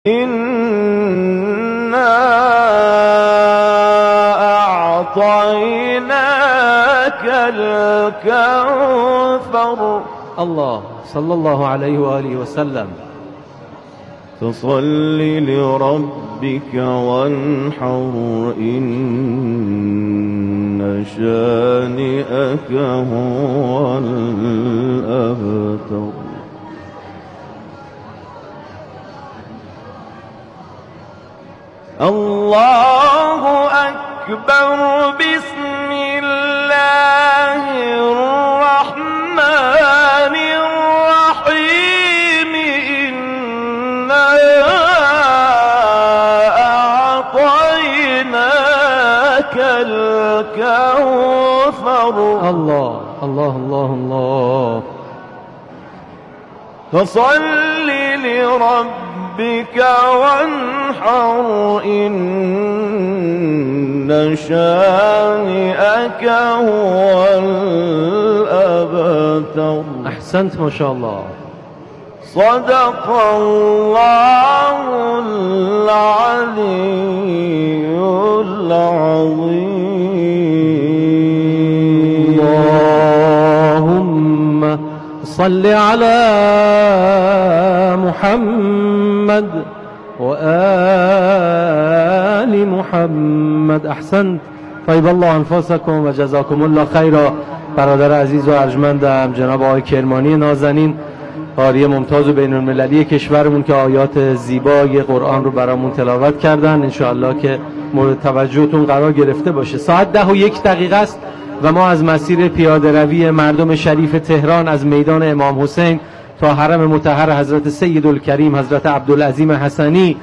إنا أعطيناك الكوثر. الله صلى الله عليه وآله وسلم. فصل لربك وانحر إن شانئك هو الأبتر. الله أكبر. بسم الله الرحمن الرحيم. إنا أعطيناك الكوثر. الله الله الله الله. فصل لربك وانحر إن شانئك هو الأبتر. أحسنت ما شاء الله. صدق الله العلي العظيم. اللهم صل على محمد وآل محمد. احسنت. طیب الله انفاسکم و جزاکم الله خیرا. برادر عزیز و ارجمندم جناب آقای کرمانی نازنین، قاری ممتاز و بین المللی کشورمون که آیات زیبای قرآن رو برامون تلاوت کردن، انشاءالله که مورد توجهتون قرار گرفته باشه. ساعت 10:01 است و ما از مسیر پیاده روی مردم شریف تهران از میدان امام حسین تا حرم مطهر حضرت سیدالکریم حضرت عبدالعظیم حسنی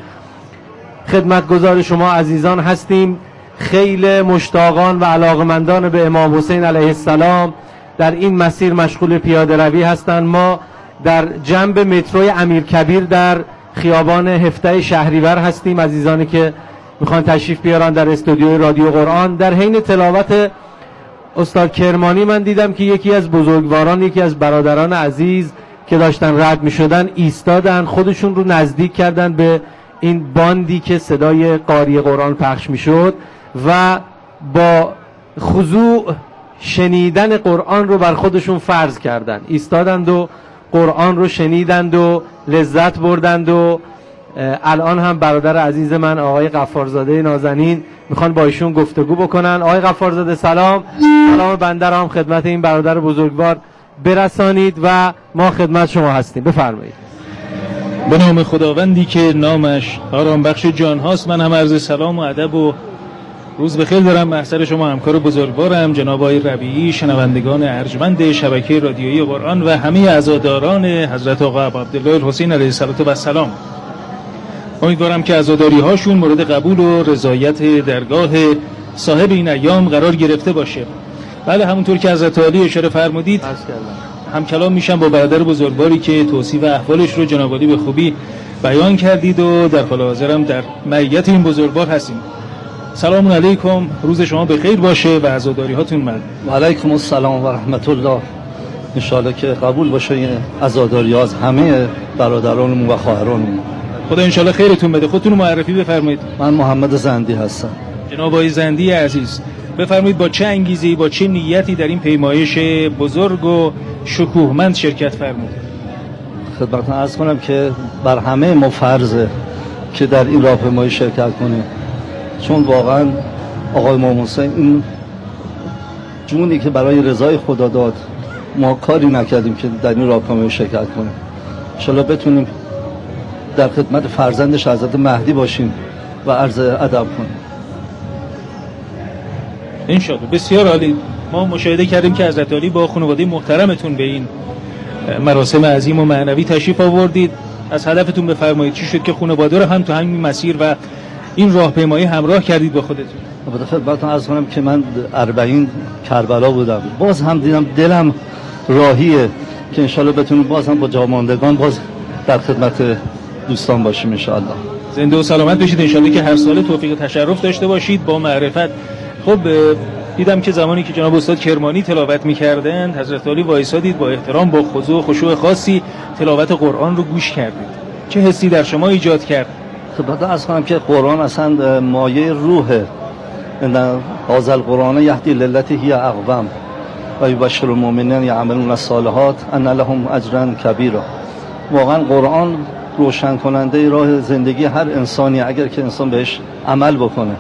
خدمتگزار شما عزیزان هستیم. خیلی مشتاقان و علاقمندان به امام حسین علیه السلام در این مسیر مشغول پیاده روی هستند. ما در جنب مترو امیرکبیر در خیابان 17 شهریور هستیم. عزیزانی که میخوان تشریف بیارن در استودیوی رادیو قرآن، در حین تلاوت استاد کرمانی من دیدم که یکی از بزرگواران، یکی از برادران عزیز که داشتن رد می شدن ایستادن، خودشون رو نزدیک کردن به این باندی که صدای قاری قرآن پخش می شد و با خضوع شنیدن قرآن رو بر خودشون فرض کردن، ایستادند و قرآن رو شنیدند و لذت بردند. و الان هم برادر عزیز من آقای غفارزاده نازنین میخوان با ایشون گفتگو بکنن. آقای غفارزاده سلام. سلام بنده را هم خدمت این برادر بزرگوار برسانید و ما خدمت شما هستیم. بفرمایید. به نام خداوندی که نامش آرام بخش جان هاست، من هم عرض سلام و ادب و روز بخیر دارم محضر شما همکار بزرگوارم جناب آقای ربیعی، شنوندگان ارجمند شبکه رادیویی قرآن و همه عزاداران حضرت آقا عبدالله الحسین علیه السلام. امیدوارم که عزاداری هاشون مورد قبول و رضایت درگاه صاحب این ایام قرار گرفته باشه. بله، همونطور که حضرت عالی اشاره فرمودید هم کلام میشم با برادر بزرگواری که توصیف احوالش رو جناب عالی به خوبی بیان کردید و در حال حاضرم در معیت این بزرگوار هستیم. سلام علیکم، روز شما بخیر باشه و عزاداری هاتون مد. و علیکم السلام و رحمت الله. ان شاءالله که قبول باشه این عزاداری ها از همه برادرانمون و خواهرانمون. خدا ان شاءالله خیرتون بده. خودتون رو معرفی بفرمایید. من محمد زندی هستم. جناب آقای زندی عزیز، بفرمایید با چه انگیزه‌ای، با چه نیتی در این پیمایش بزرگ و شکوهمند شرکت فرمودید؟ خدمتتون عرض کنم که بر همه ما فرضه که در این راهپیمایی شرکت کنیم، چون واقعا آقای امام حسین این جونی که برای رضای خدا داد، ما کاری نکردیم که در این راهپیمایی شرکت کنیم. ان شاءالله بتونیم در خدمت فرزندش حضرت مهدی باشیم و عرض ادب کنیم ان شاءالله. بسیار عالی. ما مشاهده کردیم که حضرت علی با خانواده محترمتون به این مراسم عظیم و معنوی تشریف آوردید. از هدفتون بفرمایید چی شد که خانواده رو هم تو همین مسیر و این راهپیمایی همراه کردید با خودتون؟ البته خدمتتون عرض کنم که من 40 کربلا بودم، باز هم دیدم دلم راهیه که انشالله بتونیم باز هم با جاماندگان باز در خدمت دوستان باشیم انشالله. زنده و سلامت بشید انشالله که هر سال توفیق تشرف داشته باشید با معرفت. خب دیدم که زمانی که جناب استاد کرمانی تلاوت می‌کردند حضرت علی وایسادید با احترام، با خضوع و خشوع خاصی تلاوت قرآن رو گوش کردید. چه حسی در شما ایجاد کرد؟ خدمت عرض کنم که قرآن اصلا مایه روحه. ان هذا القرآن یهدی للتی هی اقوم و یبشر المؤمنین یعملون الصالحات ان لهم اجرا کبیرا. واقعا قرآن روشن کننده راه زندگی هر انسانی اگر که انسان بهش عمل بکنه.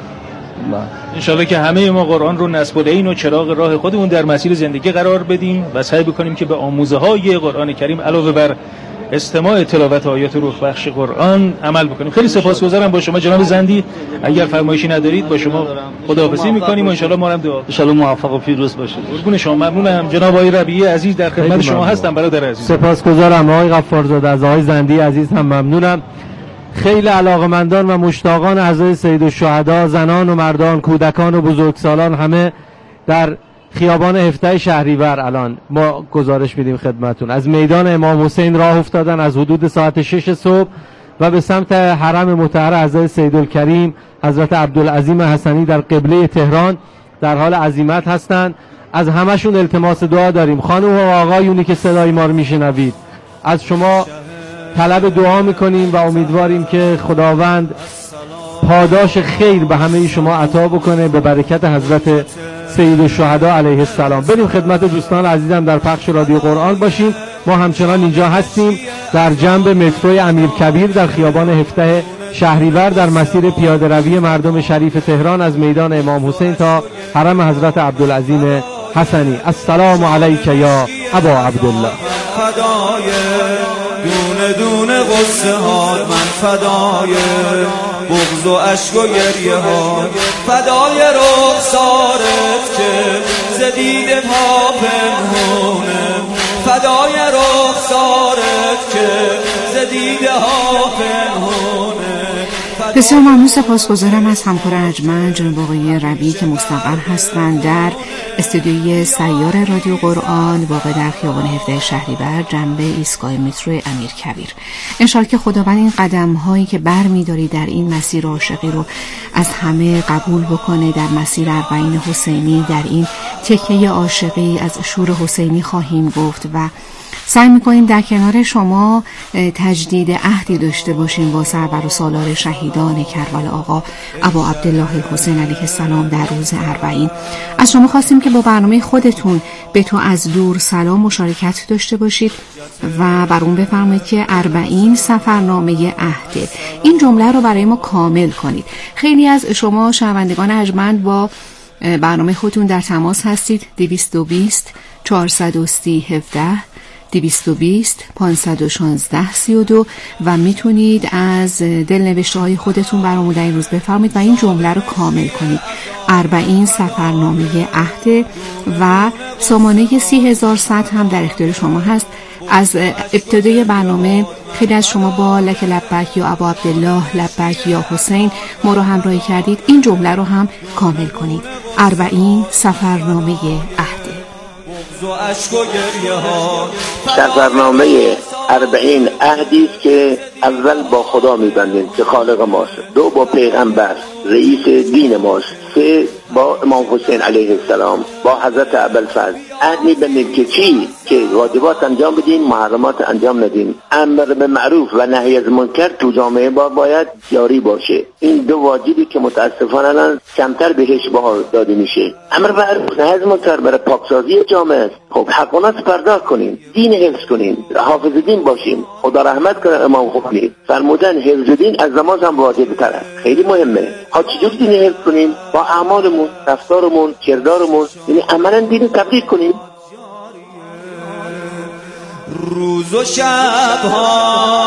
انشالله که همه ما قرآن رو نصب العین و چراغ راه خودمون در مسیر زندگی قرار بدیم و سعی بکنیم که به آموزه های قرآن کریم علاوه بر استماع تلاوت آیات روح بخش قرآن عمل بکنیم. خیلی سپاسگزارم با شما جناب زندی. اگر فرمایشی ندارید با شما خداحافظی می‌کنیم و ان شاءالله ما هم دعا. ان شاءالله موفق و پیروز باشید. قربون شما ممنونم. جناب آقای ربیعی عزیز در خدمت شما هستم برادر عزیز. سپاسگزارم آقای غفارزاده. از آقای زندی عزیز هم ممنونم. خیلی علاقمندان و مشتاقان اعضای سید الشهدا، زنان و مردان، کودکان و بزرگسالان همه در خیابان 17 شهریور الان ما گزارش میدیم خدمتون از میدان امام حسین راه افتادن از حدود ساعت 6 صبح و به سمت حرم مطهر اعضای سیدالکریم حضرت عبدالعظیم حسنی در قبله تهران در حال عزیمت هستند. از همشون التماس دعا داریم. خانم و آقایونی که صدای ما رو میشنوید، از شما طلب دعا میکنیم و امیدواریم که خداوند پاداش خیر به همه شما عطا بکنه به برکت حضرت سید الشهدا علیه السلام. بریم خدمت دوستان عزیزم در پخش رادیو قرآن باشیم. ما همچنان اینجا هستیم در جنب مترو امیرکبیر در خیابان 17 شهریور در مسیر پیاده روی مردم شریف تهران از میدان امام حسین تا حرم حضرت عبدالعظیم حسنی. السلام علیک یا ابا عبدالله. فدای دونه دونه غصه ها من، فدای بغض و عشق و گریه ها، فدای رخسارت که زدید پا پنهونه، فدای رخسارت که زدید ها پنهونه. بسیار ممنون. سپاسگزارم از همکار ارجمند جناب آقای ربیعی که مستقر هستند در استودیوی سیار رادیو قرآن واقع در خیابان 17 شهریور جنب ایستگاه مترو امیرکبیر. انشالله که خداوند این قدم هایی که بر می داری در این مسیر عاشقی رو از همه قبول بکنه. در مسیر اربعین حسینی، در این تکیه عاشقی از شور حسینی خواهیم گفت و سعی میکنیم در کنار شما تجدید عهدی داشته باشیم با سرور و سالار شهیدان کربلا آقا ابا عبدالله حسین علیه السلام در روز اربعین. از شما خواستیم که با برنامه خودتون به تو از دور سلام مشارکت داشته باشید و بر اون بفرمایید که اربعین سفرنامه عهده. این جمله رو برای ما کامل کنید. خیلی از شما شنوندگان ارجمند با برنامه خودتون در تماس هستید. 220 430 17 220 516 32 و میتونید از دلنوشته های خودتون برامون در این روز بفرمایید و این جمله رو کامل کنید. اربعین سفرنامه عهد و سامانه 30100 هم در اختیار شما هست. از ابتدای برنامه خیلی از شما با لک لبک یا ابا عبدالله، لبک یا حسین ما رو همراهی کردید. این جمله رو هم کامل کنید. اربعین سفرنامه عهد. سفرنامه اربعین عهدی است که اول با خدا می‌بندیم که خالق ماست، دو با پیغمبر رئیس دین ماست، سه با امام حسین علیه السلام، با حضرت ابوالفضل عهد می‌بندیم که چی؟ که واجبات انجام بدیم، محرمات انجام ندیم. امر به معروف و نهی از منکر تو جامعه باید جاری باشه. این دو واجبی که متاسفانه الان کمتر بهش بها داده میشه. امر به معروف نهی از منکر برای پاکسازی جامعه است. خب حقانات پرداخت کنیم، دین حفظ کنیم، حافظ دین باشیم. خدا رحمت کنه امام خمینی فرمودن حفظ دین از نماز هم واجب تر است. خیلی مهمه. ها چجوری دین حفظ کنیم؟ با اعمالمون، رفتارمون، کردارمون، یعنی عملاً دین تبلیغ کنیم. روز و شب ها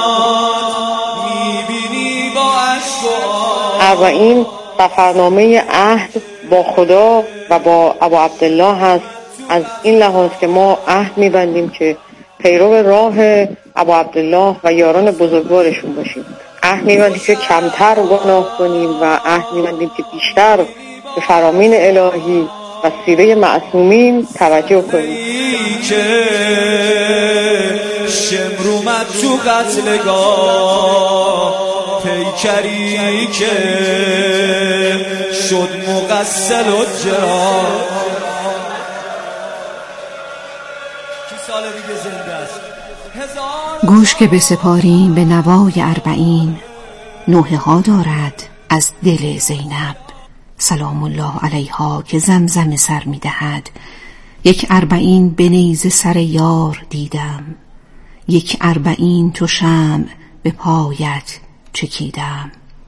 میبینی با عشق و اربعین سفرنامه عهد با خدا و با ابا عبدالله هست. از این لحاظ که ما عهد میبندیم که پیرو راه ابا عبدالله و یاران بزرگوارشون باشیم. عهد میبندیم که کمتر گناه کنیم و عهد میبندیم که بیشتر به فرامین الهی و سیره معصومین توجه کنیم. شمر اومد تو قتلگاه، پیکری که شد مغسل و جرا. کی سال دیگه زنده است؟ گوش که بسپاریم به نوای اربعین، نوحه ها دارد از دل زینب، سلام الله علیها که زمزم سر می دهد. 41 به نیزه سر یار دیدم، 41 تو شمع به پایت چکیدم،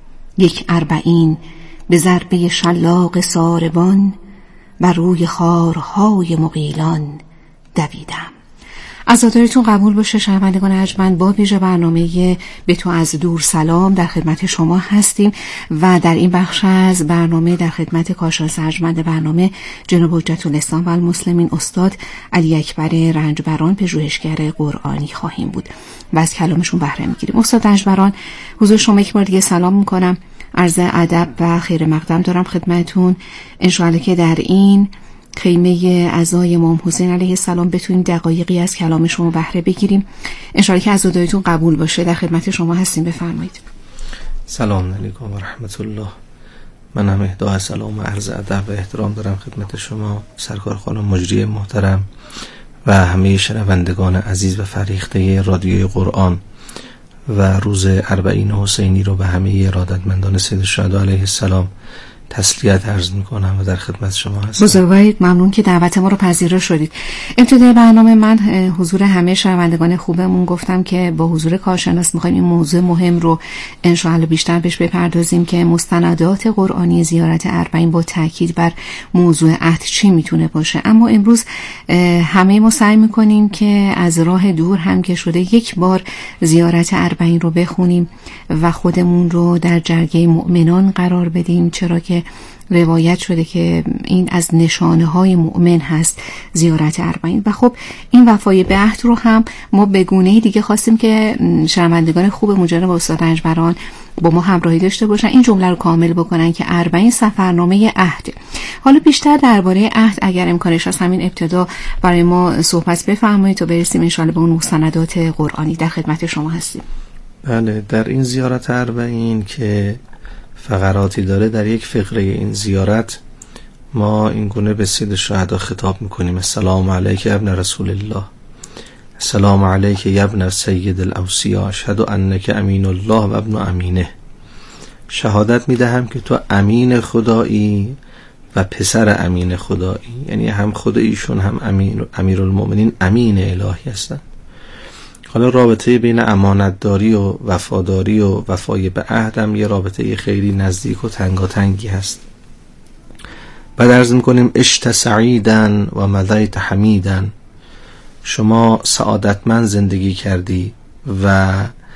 41 به ضربه شلاق ساربان، بر روی خارهای مغیلان دویدم. عزادارتون قبول باشه شنوندگان ارجمند. با ویژه برنامه به تو از دور سلام در خدمت شما هستیم و در این بخش از برنامه در خدمت کارشناس ارجمند برنامه جناب حجت الاسلام و المسلمین استاد علی اکبر رنجبران پژوهشگر قرآنی خواهیم بود و از کلامشون بهره میگیریم. استاد رنجبران حضور شما یک بار دیگه سلام میکنم، عرض ادب و خیر مقدم دارم خدمتتون. انشاءالله که در این خیمه عزای امام حسین علیه السلام بتونیم دقایقی از کلام شما بهره بگیریم. انشاءالله که عزادارتون قبول باشه. در خدمت شما هستیم، بفرمایید. سلام علیکم و رحمت الله. من هم اهدای سلام و عرض ادب و احترام دارم خدمت شما سرکار خانم مجری محترم و همه شنوندگان عزیز و فریخته رادیوی قرآن و روز 40 حسینی رو به همه ارادتمندان سید الشهدا علیه السلام تسلیت عرض میکنم و در خدمت شما هستم. بزرگوارید، ممنون که دعوت ما رو پذیرا شدید. ابتدای برنامه من حضور همه شنوندگان خوبمون گفتم که با حضور کارشناس میخوایم این موضوع مهم رو انشاءالله بیشتر بهش بپردازیم که مستندات قرآنی زیارت 40 با تاکید بر موضوع عهد چی میتونه باشه. اما امروز همه ما سعی میکنیم که از راه دور هم که شده یک بار زیارت 40 رو بخونیم و خودمون رو در جرگه مؤمنان قرار بدیم، چرا که روایت شده که این از نشانه های مؤمن هست زیارت 40 و خب این وفای به عهد رو هم ما به گونه دیگه خواستیم که شنوندگان خوب مجرب استاد رنجبران با ما همراهی داشته باشن، این جمله رو کامل بکنن که 40 سفرنامه عهد. حالا بیشتر درباره عهد اگر امکانش هست همین ابتدا برای ما صحبت بفرمایید تا برسیم انشاءالله به اون مستندات قرآنی. در خدمت شما هستیم. بله، در این زیارت 40 که فقراتی داره، در یک فقره این زیارت ما این گونه به سید الشهدا خطاب میکنیم: السلام علیک ابن رسول الله، السلام علیک ابن سید الاوصیا، اشهد انک امین الله و ابن امینه. شهادت میدهم که تو امین خدایی و پسر امین خدایی، یعنی هم خود ایشون هم امیرالمؤمنین امین الهی هستند. حالا رابطه بین امانتداری و وفاداری و وفای به عهد هم یه رابطه خیلی نزدیک و تنگاتنگی هست. بعد عرض میکنیم: اشت سعیدن و مضیت حمیدن، شما سعادتمند زندگی کردی و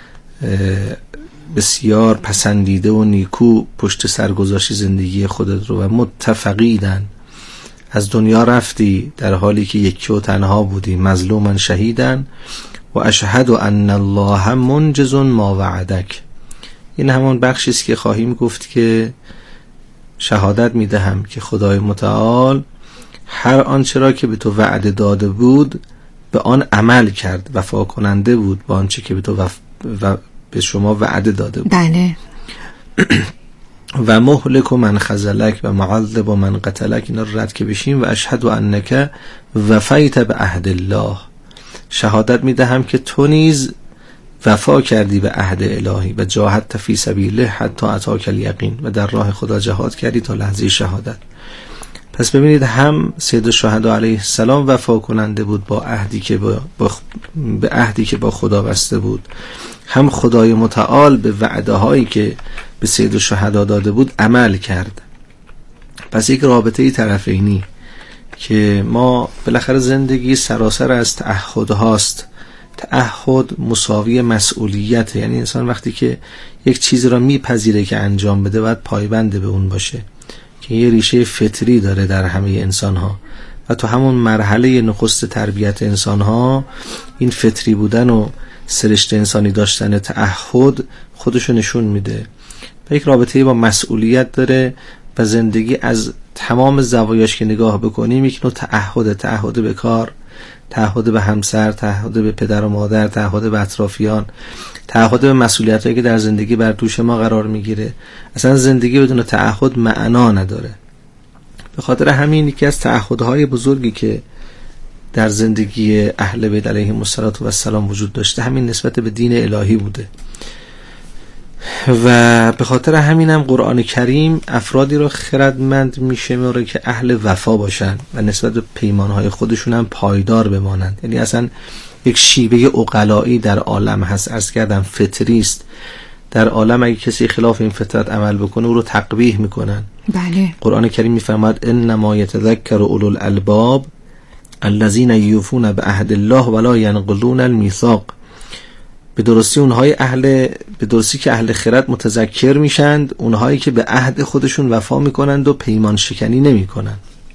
بسیار پسندیده و نیکو پشت سر گذاشتی زندگی خودت رو، و متفقیدن، از دنیا رفتی در حالی که یکی و تنها بودی، مظلومن شهیدن و اشهد ان الله منجز ما وعدک. این همان بخشی است که خواهیم گفت که شهادت میدهم که خدای متعال هر آنچه را که به تو وعده داده بود به آن عمل کرد، وفا کننده بود با آنچه که به تو به شما وعده داده بود. بله. و مهلک و من خذلک و معذب و من قتلک، اینا رو رد که بشیم. و اشهد انک وفیت به عهد الله، شهادت میدهم که تو نیز وفا کردی به عهد الهی و جاهدت فی سبیله حتی اتاک الیقین، و در راه خدا جهاد کردی تا لحظه شهادت. پس ببینید، هم سید الشهدا علیه السلام وفا کننده بود با عهدی که به عهدی که با خدا بسته بود، هم خدای متعال به وعده هایی که به سید الشهدا داده بود عمل کرد. پس یک رابطه طرفینی که ما بالاخره زندگی سراسر از تعهد هاست. تعهد مساوی مسئولیت، یعنی انسان وقتی که یک چیزی را میپذیره که انجام بده باید پایبند به اون باشه، که یه ریشه فطری داره در همه انسان ها و تو همون مرحله نخست تربیت انسان ها این فطری بودن و سرشت انسانی داشتن تعهد خودشو نشون میده و یک رابطه با مسئولیت داره. و زندگی از تمام زوایاش که نگاه بکنیم یک نوع تعهد به کار، تعهد به همسر، تعهد به پدر و مادر، تعهد به اطرافیان، تعهد به مسئولیتایی که در زندگی بر دوش ما قرار میگیره. اصلا زندگی بدون تعهد معنا نداره. به خاطر همین یکی از تعهدهای بزرگی که در زندگی اهل بیت علیهم السلام وجود داشته همین نسبت به دین الهی بوده. و به خاطر همینم قرآن کریم افرادی رو خردمند میشماره که اهل وفا باشن و نسبت به پیمانهای خودشون هم پایدار بمانند. یعنی اصلا یک شیوه عقلایی در عالم هست، عرض کردم فطری است. در عالم اگه کسی خلاف این فطرت عمل بکنه او رو تقبیح میکنن. بله. قرآن کریم میفرماد انما یتذکر اولو الالباب الذین یوفون بعهد الله ولا ینقضون المیثاق. به درستی که اهل خرد متذکر میشند اونهایی که به عهد خودشون وفا میکنند و پیمان شکنی نمیکنند.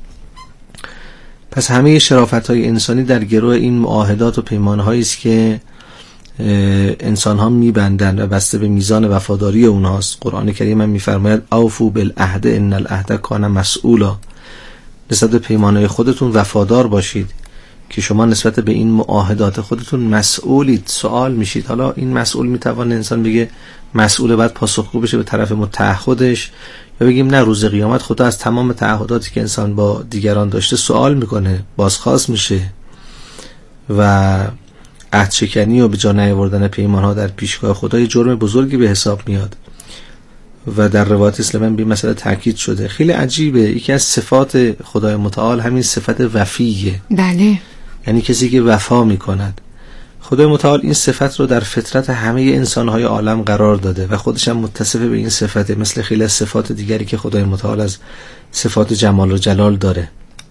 پس همه شرافت‌های انسانی در گروه این معاهدات و پیمان‌هایی است که انسان‌ها می‌بندند و بسته به میزان وفاداری اونهاست. قرآن کریم هم می‌فرماید اوفوا بالعهد ان العهد کان مسئولا. نسبت به پیمان‌های خودتون وفادار باشید که شما نسبت به این معاهدات خودتون مسئولید، سوال میشید. حالا این مسئول میتوانه انسان بگه مسئول بعد پاسخگو بشه به طرف متعهدش، یا بگیم نه روز قیامت خدا از تمام تعهداتی که انسان با دیگران داشته سوال میکنه، بازخواست میشه و عهد شکنی و به جا نیاوردن پیمانها در پیشگاه خدا یه جرم بزرگی به حساب میاد و در روایت اسلام به مسئله تاکید شده. خیلی عجیبه، یکی از صفات خدای متعال همین صفت وفیه. بله. یعنی کسی که وفا میکند. خدای متعال این صفت رو در فطرت همه انسانهای عالم قرار داده و خودش هم متصف به این صفته، مثل خیلی از صفات دیگری که خدای متعال از صفات جمال و جلال داره.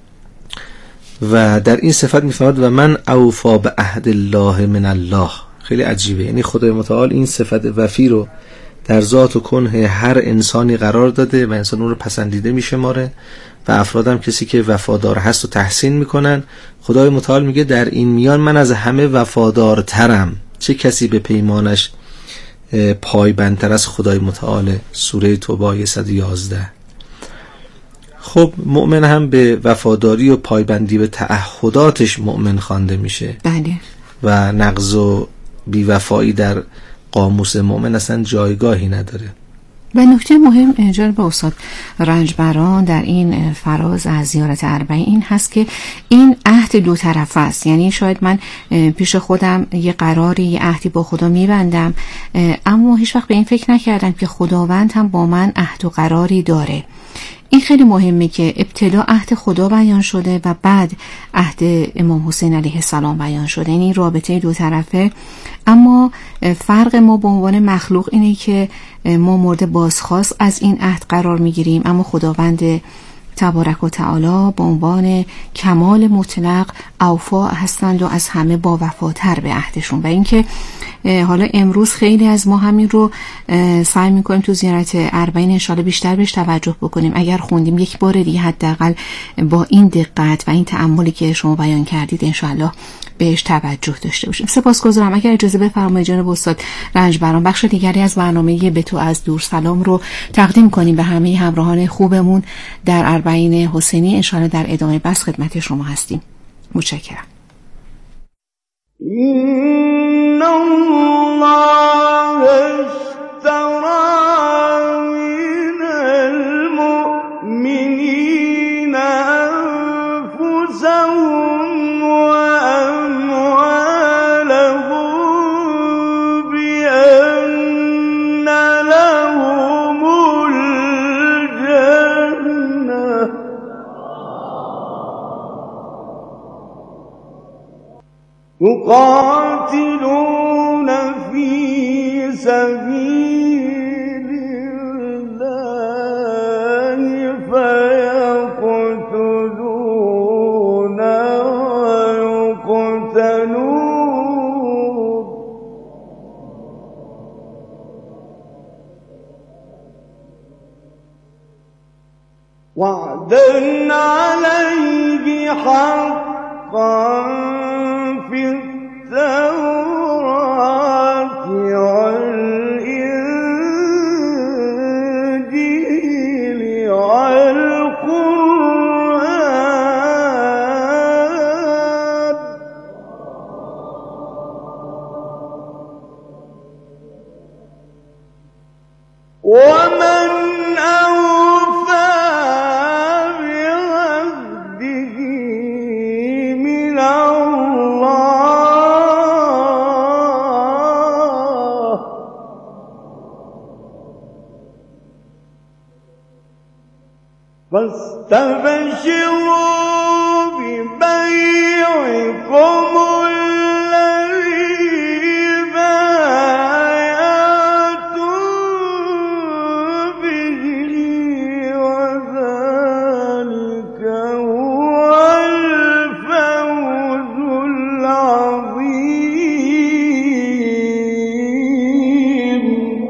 و در این صفت میفرماد و من اوفا به عهد الله من الله. خیلی عجیبه، یعنی خدای متعال این صفت وفی رو در ذات و کنه هر انسانی قرار داده و انسان اون رو پسندیده میشماره و افرادم کسی که وفادار هست و تحسین میکنن. خدای متعال میگه در این میان من از همه وفادارترم. چه کسی به پیمانش پایبندتر از خدای متعال؟ سوره توبه 111. خب مؤمن هم به وفاداری و پایبندی به تعهداتش مؤمن خوانده میشه. بله. و نقض و بیوفایی در قاموس مؤمن اصلا جایگاهی نداره. و نکته مهم جناب استاد رنجبران در این فراز از زیارت اربعین این هست که این عهد دو طرفه است. یعنی شاید من پیش خودم یه قراری، یه عهدی با خدا میبندم، اما هیچ وقت به این فکر نکردم که خداوند هم با من عهد و قراری داره. این خیلی مهمه که ابتدا عهد خدا بیان شده و بعد عهد امام حسین علیه السلام بیان شده. یعنی رابطه دو طرفه، اما فرق ما به عنوان مخلوق اینه که ما مورد بازخواست از این عهد قرار میگیریم، اما خداوند تبارک و تعالی به عنوان کمال مطلق اوفا هستند و از همه با وفاتر به عهدشون. و اینکه حالا امروز خیلی از ما همین رو سعی میکنیم تو زیارت اربعین انشالله بیشتر بهش توجه بکنیم. اگر خوندیم یک بار دیگه حداقل با این دقت و این تأملی که شما بیان کردید انشالله بهش توجه داشته باشیم. سپاسگزارم. اگر اجازه بفرمایید جناب استاد رنجبران بخش دیگری از برنامه به تو از دور سلام رو تقدیم کنیم به همه همراهان خوبمون در اربعین حسینی. انشالله در ادامه بس خدمت شما هستیم. متشکرم. إن الله اشترى من المؤمنين أنفسهم وأموالهم بأن لهم الجنة يقاتلون في سبيل الله فيقتلون ويقتلون وعدا عليه حقا في التوراة والإنجيل والقرآن ومن أوفى بعهده من الله فاستبشروا ببيعكم الذي بايعتم به وذلك هو الفوز العظيم.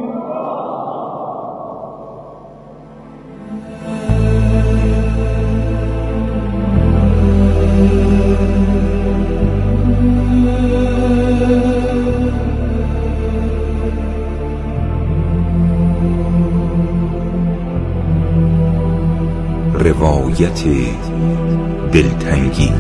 روایت دلتنگی.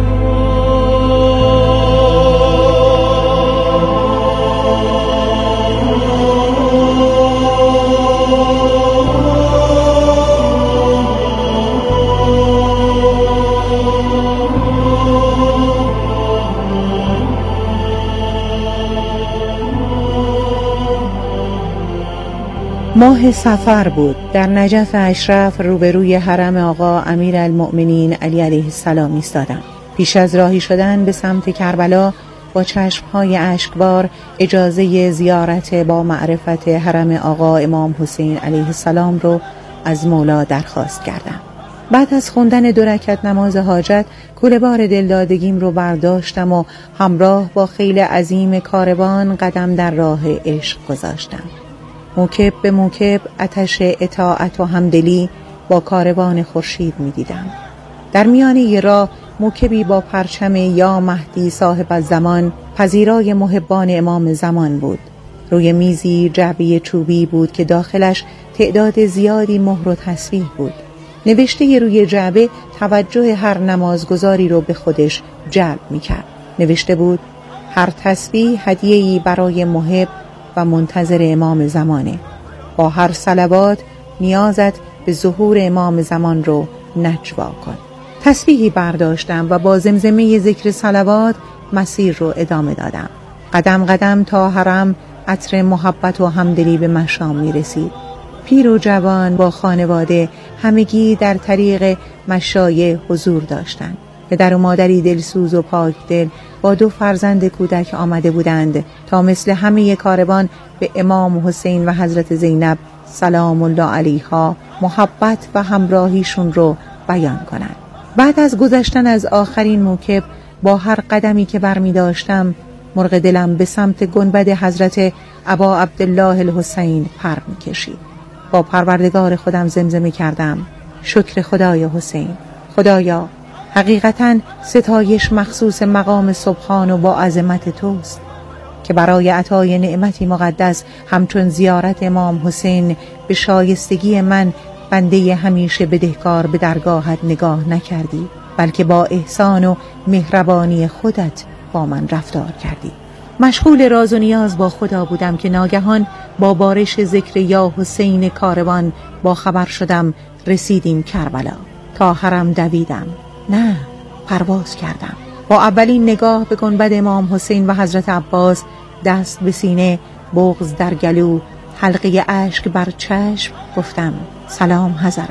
ماه صفر بود. در نجف اشرف روبروی حرم آقا امیرالمؤمنین علی علیه السلام ایستادم. پیش از راهی شدن به سمت کربلا با چشمهای اشکبار اجازه زیارت با معرفت حرم آقا امام حسین علیه السلام رو از مولا درخواست کردم. بعد از خوندن 2 رکعت نماز حاجت کوله‌بار دلدادگیم رو برداشتم و همراه با خیل عظیم کاروان قدم در راه عشق گذاشتم. موکب به موکب آتش اطاعت و همدلی با کاروان خورشید می دیدم. در میانه راه موکبی با پرچم یا مهدی صاحب الزمان پذیرای محبان امام زمان بود. روی میزی جعبه چوبی بود که داخلش تعداد زیادی مهر و تسبیح بود. نوشته روی جعبه توجه هر نمازگزاری رو به خودش جلب می کرد. نوشته بود هر تسبیح هدیه‌ای برای محب و منتظر امام زمانه. با هر صلوات نیازت به ظهور امام زمان رو نجوا کن. تسبیحی برداشتم و با زمزمه ذکر صلوات مسیر رو ادامه دادم. قدم قدم تا حرم عطر محبت و همدلی به مشام می رسید. پیر و جوان با خانواده همگی در طریق مشایع حضور داشتند. پدر و مادری دلسوز و پاک دل با 2 فرزند کودک آمده بودند تا مثل همه کاروان به امام حسین و حضرت زینب سلام الله علیها محبت و همراهیشون رو بیان کنند. بعد از گذشتن از آخرین موکب با هر قدمی که برمی داشتم مرغ دلم به سمت گنبد حضرت ابا عبدالله الحسین پر می کشید. با پروردگار خودم زمزمه کردم شکر خدای حسین. خدایا حقیقتاً ستایش مخصوص مقام سبحان و با عظمت توست که برای عطای نعمتی مقدس همچون زیارت امام حسین به شایستگی من بنده همیشه بدهکار به درگاهت نگاه نکردی، بلکه با احسان و مهربانی خودت با من رفتار کردی. مشغول راز و نیاز با خدا بودم که ناگهان با بارش ذکر یا حسین کاروان با خبر شدم رسیدیم کربلا. تا حرم دویدم، نه پرواز کردم. با اولین نگاه به گنبد امام حسین و حضرت عباس دست به سینه، بغض در گلو، حلقه اشک بر چشم گفتم سلام حضرات،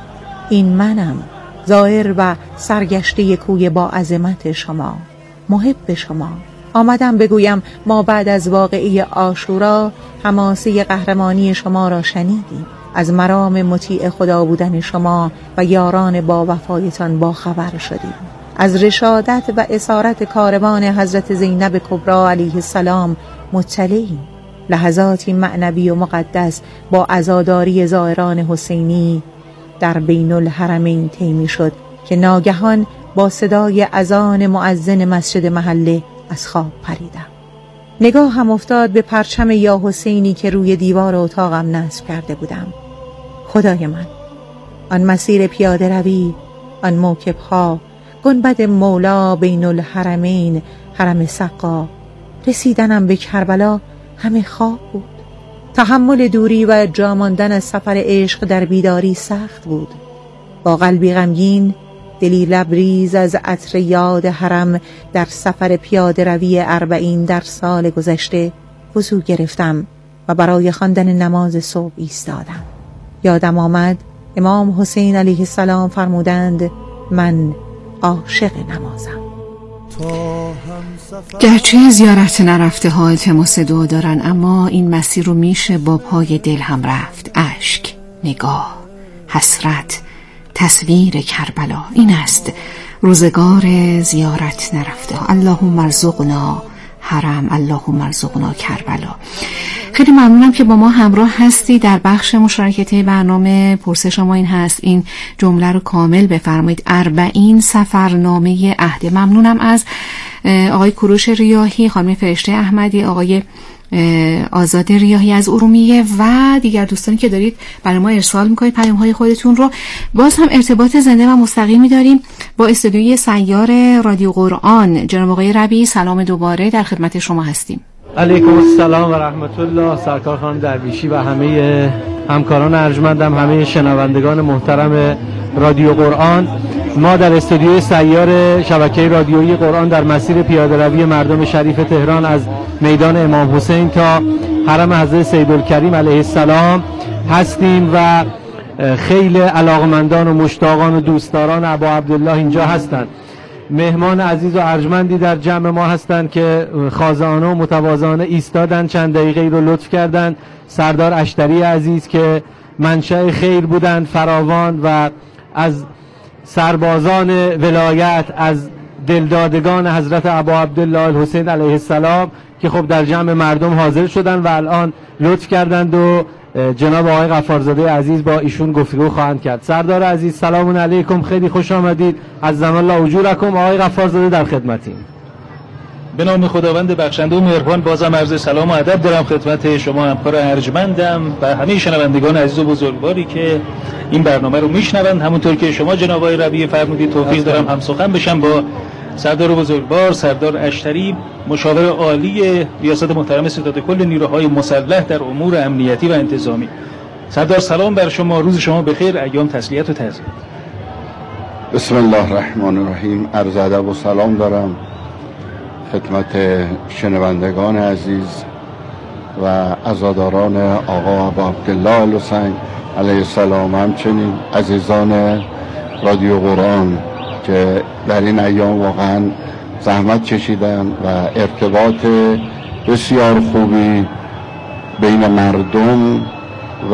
این منم، زائر و سرگشته کوی با عظمت شما، محب شما. آمدم بگویم ما بعد از واقعه عاشورا حماسه قهرمانی شما را شنیدیم. از مرام مطیع خدا بودن شما و یاران با وفایتان با خبر شدیم. از رشادت و اسارت کاروان حضرت زینب کبرا علیه السلام مطلعیم. لحظاتی معنوی و مقدس با عزاداری زائران حسینی در بین الحرمین طی شد که ناگهان با صدای اذان مؤذن مسجد محله از خواب پریدم. نگاه هم افتاد به پرچم یا حسینی که روی دیوار اتاقم نصب کرده بودم. خدای من، آن مسیر پیاده روی، آن موکب ها، گنبد مولا بین الحرمین، حرم سقا، رسیدنم به کربلا همه خواب بود. تحمل دوری و جا ماندن از سفر عشق در بیداری سخت بود. با قلبی غمگین، دلی لبریز از عطر یاد حرم در سفر پیاده روی 40 در سال گذشته وضو گرفتم و برای خواندن نماز صبح ایستادم. یادم آمد امام حسین علیه السلام فرمودند من عاشق نمازم. گرچه زیارت نرفته ها التماس دعا دارن، اما این مسیر رو میشه با پای دل هم رفت. اشک، نگاه، حسرت، تصویر کربلا، این است روزگار زیارت نرفته ها. اللهم ارزقنا حرم، اللهم ارزقنا کربلا. خیلی ممنونم که با ما همراه هستی. در بخش مشارکتی برنامه پرسش ما این هست، این جمله رو کامل بفرمایید: 40 سفرنامه عهد. ممنونم از آقای کوروش ریاحی، خانم فرشته احمدی، آقای آزاد ریاحی از ارومیه و دیگر دوستانی که دارید برای ما ارسال میکنید پیام‌های خودتون رو. باز هم ارتباط زنده و مستقیمی داریم با استودیوی سیار رادیو قرآن. جناب آقای ربیعی سلام دوباره، در خدمت شما هستیم. علیکم السلام و رحمت الله. سرکار خانم درویشی و همه همکاران ارجمندم، همه شنوندگان محترم رادیو قرآن، ما در استودیوی سیار شبکه رادیویی قرآن در مسیر پیاده روی مردم شریف تهران از میدان امام حسین تا حرم حضرت سیدالکریم علیه السلام هستیم و خیلی علاقمندان و مشتاقان و دوستداران ابا عبدالله اینجا هستند. مهمان عزیز و ارجمندی در جمع ما هستند که خاضعانه و متواضعانه ایستادن، چند دقیقه رو لطف کردند. سردار اشتری عزیز که منشأ خیر بودند فراوان و از سربازان ولایت، از دلدادگان حضرت ابا عبدالله الحسین علیه السلام که خب در جمع مردم حاضر شدند و الان لطف کردند و جناب آقای غفارزاده عزیز با ایشون گفتگو خواهند کرد. سردار عزیز سلام علیکم، خیلی خوش آمدید. از زمان الله اجورکم. آقای غفارزاده در خدمتیم. به نام خداوند بخشنده و مهربان بازم عرض سلام و ادب دارم خدمت شما همکار ارجمندم و همه شنوندگان عزیز و بزرگواری که این برنامه رو میشنوند. همونطور که شما جناب آقای ربیعی فرمودید توفیق دارم هم سخن بشم با سردار بزرگوار سردار اشتری، مشاور عالی ریاست محترم ستاد کل نیروهای مسلح در امور امنیتی و انتظامی. سردار سلام بر شما، روز شما بخیر، ایام تسلیت و تعزیت. بسم الله الرحمن الرحیم. عرض ادب و سلام دارم خدمت شنوندگان عزیز و عزاداران آقا ابا عبدالله الحسین علیه السلام، همچنین عزیزان رادیو قرآن که در این ایام واقعا زحمت کشیدن و ارتباط بسیار خوبی بین مردم و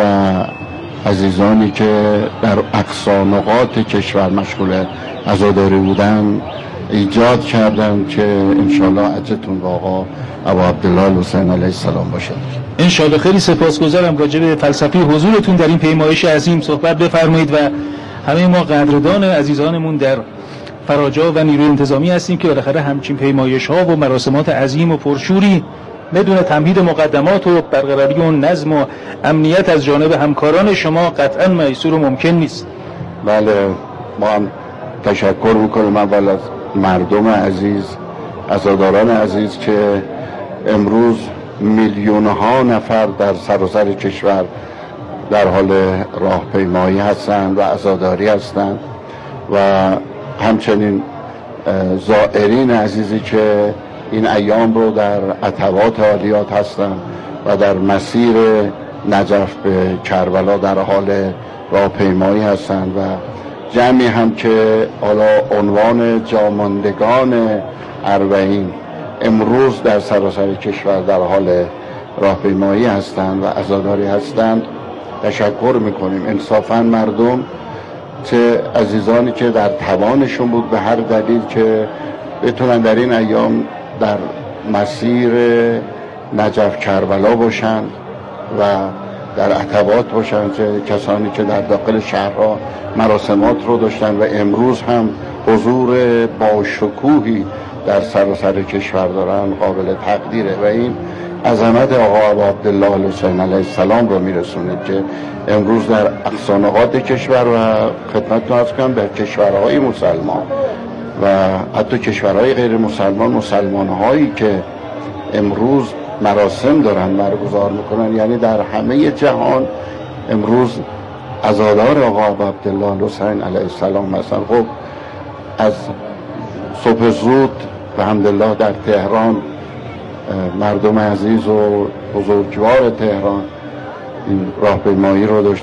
عزیزانی که در اقصی نقاط کشور مشغول عزاداری بودن ایجاد کردن که انشالله اجرتون با آقا ابا عبدالله الحسین علیه السلام باشه. انشالله. خیلی سپاسگزارم. راجع به فلسفه حضورتون در این پیمایش عظیم صحبت بفرمایید و همه ما قدردان عزیزانمون در فراجا و نیروی انتظامی هستیم که بالاخره همچین پیمایش ها و مراسمات عظیم و پرشوری بدون تمهید مقدمات و برقراری و نظم و امنیت از جانب همکاران شما قطعا میسور و ممکن نیست. بله، ما هم تشکر میکنیم اول از مردم عزیز، عزاداران عزیز که امروز میلیون ها نفر در سراسر کشور در حال راهپیمایی هستند و عزاداری هستند و همچنین زائرین عزیزی که این ایام رو در عتبات عالیات هستند و در مسیر نجف به کربلا در حال راهپیمایی هستند و جمعی هم که حالا عنوان جاماندگان 40 امروز در سراسر کشور در حال راهپیمایی هستند و عزاداری هستند. تشکر میکنیم. انصافا مردم چه عزیزانی که در توانشون بود به هر دلیل که بتونن در این ایام در مسیر نجف کربلا باشند و در عتبات باشند، چه کسانی که در داخل شهرها مراسمات رو داشتن و امروز هم حضور با شکوهی در سراسر کشور دارن قابل تقدیره و این عظمت آقا ابا عبدالله الحسین علیه السلام رو میرسونید که امروز در اقصی نقاط کشور و خدمتتون عرض کنم در کشورهای مسلمان و حتی کشورهای غیر مسلمان، مسلمانهایی که امروز مراسم دارن برگزار میکنن، یعنی در همه جهان امروز عزادار آقا ابا عبدالله الحسین علیه السلام هستن. خب از صبح زود الحمدلله در تهران مردم عزیز و بزرگوار تهران این راهپیمایی رو داشت